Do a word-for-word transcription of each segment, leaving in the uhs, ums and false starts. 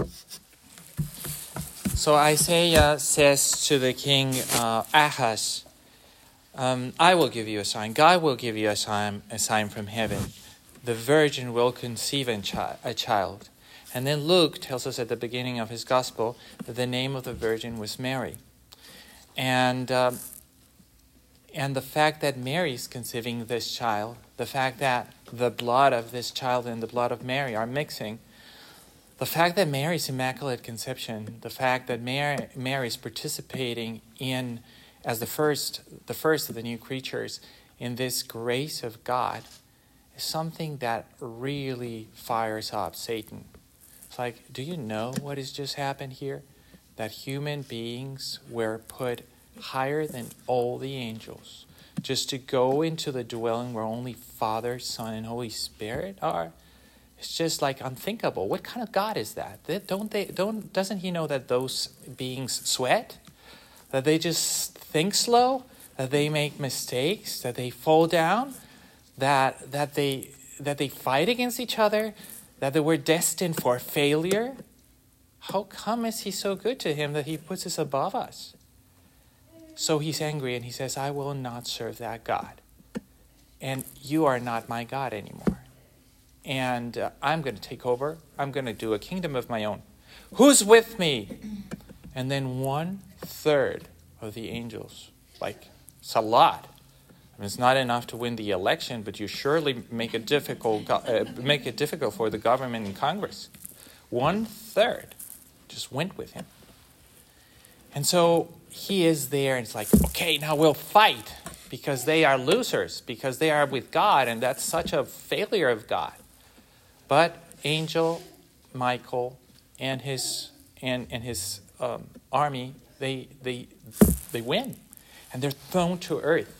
So Isaiah says to the king uh, Ahaz, um, I will give you a sign. God will give you a sign, a sign from heaven. The virgin will conceive a, chi- a child. And then Luke tells us at the beginning of his gospel that the name of the virgin was Mary. And um, and the fact that Mary is conceiving this child, the fact that the blood of this child and the blood of Mary are mixing, the fact that Mary's Immaculate Conception, the fact that Mary, Mary is participating in, as the first, the first of the new creatures, in this grace of God, is something that really fires up Satan. It's like, do you know what has just happened here? That human beings were put higher than all the angels, just to go into the dwelling where only Father, Son, and Holy Spirit are. It's just like unthinkable. What kind of God is that? They, don't they? Don't doesn't he know that those beings sweat, that they just think slow, that they make mistakes, that they fall down, that that they that they fight against each other, that they were destined for failure? How come is he so good to him that he puts us above us? So he's angry and he says, I will not serve that God. And you are not my God anymore. And uh, I'm going to take over. I'm going to do a kingdom of my own. Who's with me? And then one third of the angels, like, it's a lot. I mean, it's not enough to win the election, but you surely make it difficult, uh, make it difficult for the government and Congress. One third just went with him. And so he is there, and it's like, okay, now we'll fight, because they are losers, because they are with God, and that's such a failure of God. But Angel Michael and his and and his um, army, they they they win, and they're thrown to earth.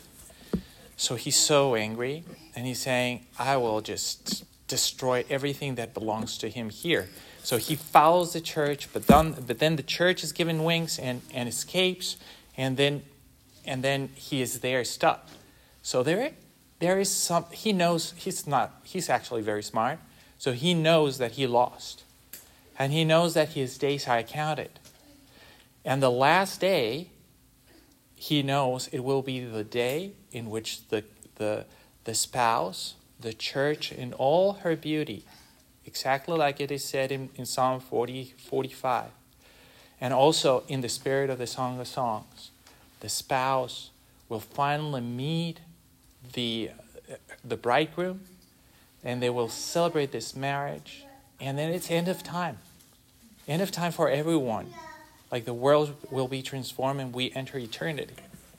So he's so angry, and he's saying, I will just destroy everything that belongs to him here. So he follows the church, but then but then the church is given wings and, and escapes, and then and then he is there stuck. So there there is some he knows he's not he's actually very smart. So he knows that he lost. And he knows that his days are counted. And the last day, he knows it will be the day in which the the the spouse, the church in all her beauty, exactly like it is said in, in Psalm forty, forty-five. And also in the spirit of the Song of Songs, the spouse will finally meet the, the bridegroom, and they will celebrate this marriage. And then it's end of time. End of time for everyone. Like the world will be transformed and we enter eternity.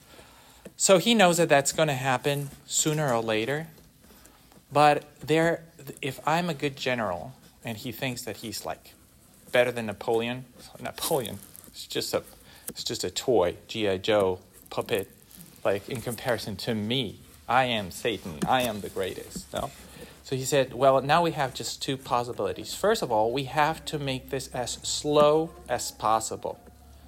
So he knows that that's going to happen sooner or later. But there, if I'm a good general, and he thinks that he's like better than Napoleon, Napoleon, it's just a, it's just a toy, G I. Joe puppet. Like in comparison to me, I am Satan. I am the greatest. No. So he said, well, now we have just two possibilities. First of all, we have to make this as slow as possible,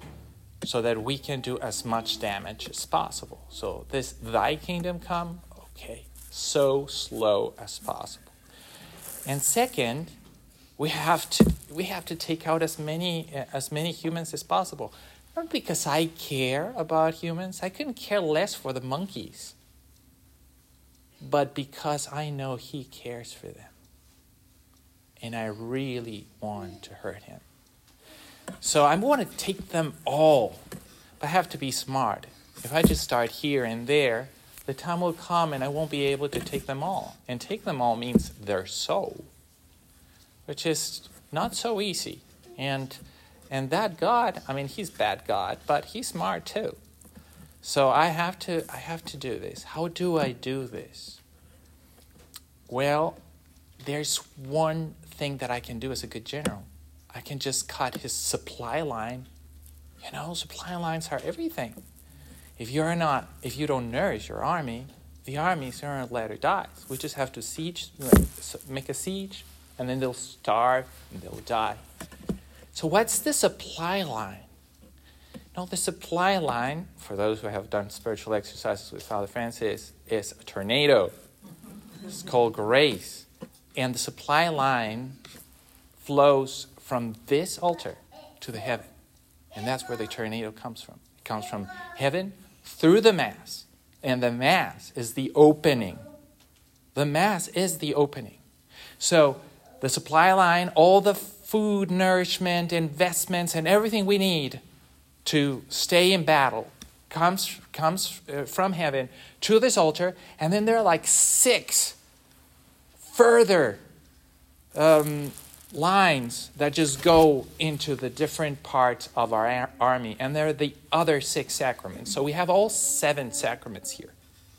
so that we can do as much damage as possible. So this thy kingdom come, okay, so slow as possible. And second, we have to we have to take out as many as many humans as possible. Not because I care about humans. I couldn't care less for the monkeys. But because I know he cares for them. And I really want to hurt him. So I want to take them all. But I have to be smart. If I just start here and there, the time will come and I won't be able to take them all. And take them all means their soul, which is not so easy. And and that God, I mean, he's bad God, but he's smart too. So I have to I have to do this. How do I do this? Well, there's one thing that I can do as a good general. I can just cut his supply line. You know, supply lines are everything. If you're not, if you don't nourish your army, the army sooner or later dies. We just have to siege, make a siege, and then they'll starve and they'll die. So what's the supply line? No, the supply line, for those who have done spiritual exercises with Father Francis, is a tornado. It's called grace. And the supply line flows from this altar to the heaven. And that's where the tornado comes from. It comes from heaven through the Mass. And the Mass is the opening. The Mass is the opening. So the supply line, all the food, nourishment, investments, and everything we need to stay in battle comes, comes from heaven to this altar. And then there are like six further um, lines that just go into the different parts of our ar- army. And there are the other six sacraments. So we have all seven sacraments here.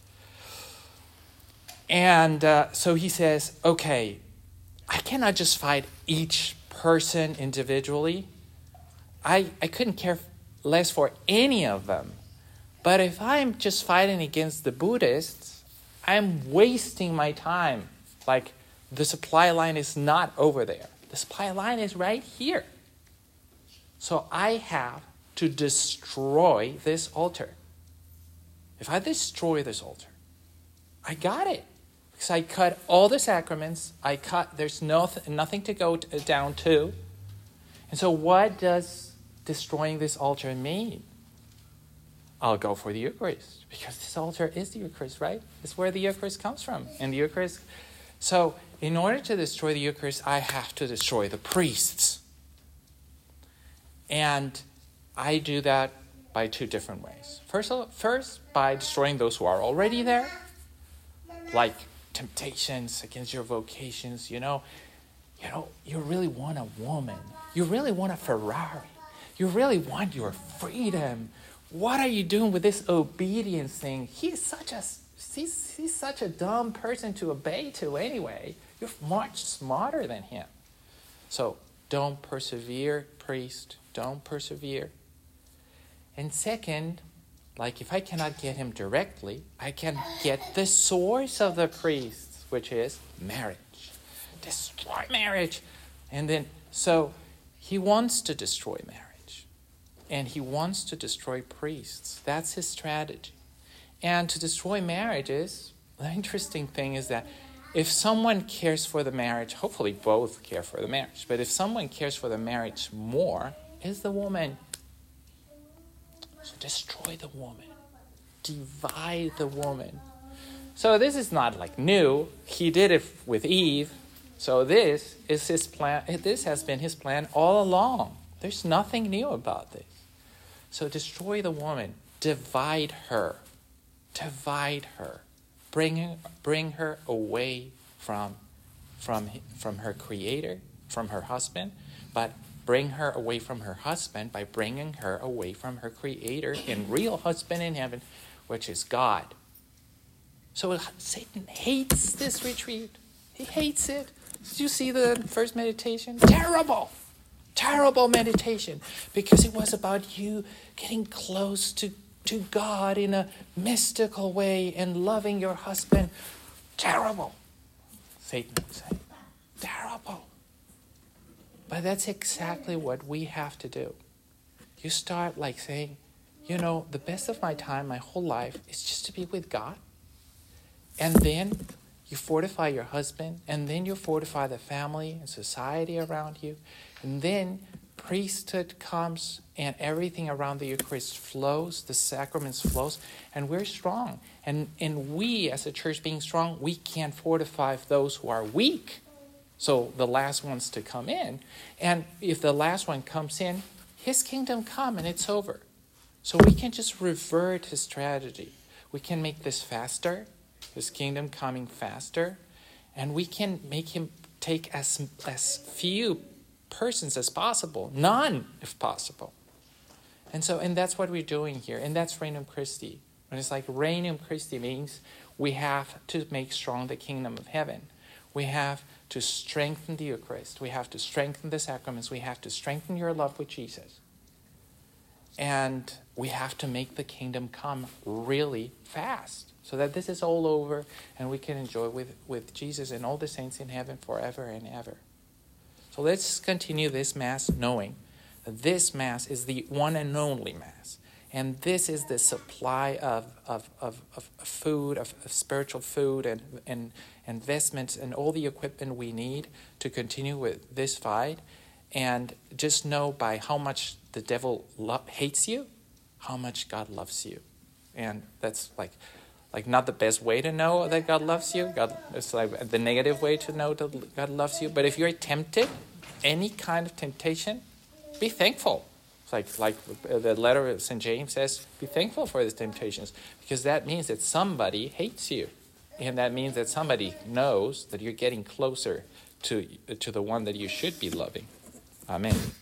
And uh, so he says, okay, I cannot just fight each person individually. I, I couldn't care less for any of them. But if I'm just fighting against the Buddhists, I'm wasting my time. Like, the supply line is not over there. The supply line is right here. So I have to destroy this altar. If I destroy this altar, I got it. Because I cut all the sacraments. I cut, there's no, nothing to go t- down to. And so what does destroying this altar mean? I'll go for the Eucharist. Because this altar is the Eucharist, right? It's where the Eucharist comes from. And the Eucharist... So in order to destroy the Eucharist, I have to destroy the priests. And I do that by two different ways. First, first by destroying those who are already there. Like temptations against your vocations, you know, you know, you really want a woman. You really want a Ferrari. You really want your freedom. What are you doing with this obedience thing? He's such a he's, he's such a dumb person to obey to anyway. You're much smarter than him. So don't persevere, priest. Don't persevere. And second, like if I cannot get him directly, I can get the source of the priests, which is marriage. Destroy marriage. And then, so he wants to destroy marriage. And he wants to destroy priests. That's his strategy. And to destroy marriages, the interesting thing is that if someone cares for the marriage, hopefully both care for the marriage, but if someone cares for the marriage more, is the woman. So destroy the woman. Divide the woman. So this is not like new. He did it with Eve. So this is his plan. This has been his plan all along. There's nothing new about this. So destroy the woman. Divide her. Divide her. Bring, bring her away from, from, from her creator, from her husband, but bring her away from her husband by bringing her away from her creator and real husband in heaven, which is God. So Satan hates this retreat. He hates it. Did you see the first meditation? Terrible. Terrible meditation. Because it was about you getting close to, to God in a mystical way and loving your husband. Terrible. Satan would say, terrible. But that's exactly what we have to do. You start like saying, you know, the best of my time, my whole life, is just to be with God. And then you fortify your husband, and then you fortify the family and society around you. And then priesthood comes, and everything around the Eucharist flows, the sacraments flows, and we're strong. And, and we, as a church being strong, we can fortify those who are weak. So the last ones to come in. And if the last one comes in, his kingdom come and it's over. So we can just revert his strategy. We can make this faster, his kingdom coming faster, and we can make him take as, as few persons as possible, none if possible. And so, and that's what we're doing here, and that's Regnum Christi. When it's like Regnum Christi means we have to make strong the kingdom of heaven. We have to strengthen the Eucharist. We have to strengthen the sacraments. We have to strengthen your love with Jesus. And we have to make the kingdom come really fast so that this is all over and we can enjoy with, with Jesus and all the saints in heaven forever and ever. So let's continue this Mass knowing that this Mass is the one and only Mass. And this is the supply of, of, of, of food, of, of spiritual food and, and investments and all the equipment we need to continue with this fight. And just know by how much the devil lo- hates you, how much God loves you. And that's like like not the best way to know that God loves you. God, it's like the negative way to know that God loves you. But if you're tempted, any kind of temptation, be thankful. It's like like the letter of Saint James says, be thankful for these temptations, because that means that somebody hates you. And that means that somebody knows that you're getting closer to to the one that you should be loving. Amen.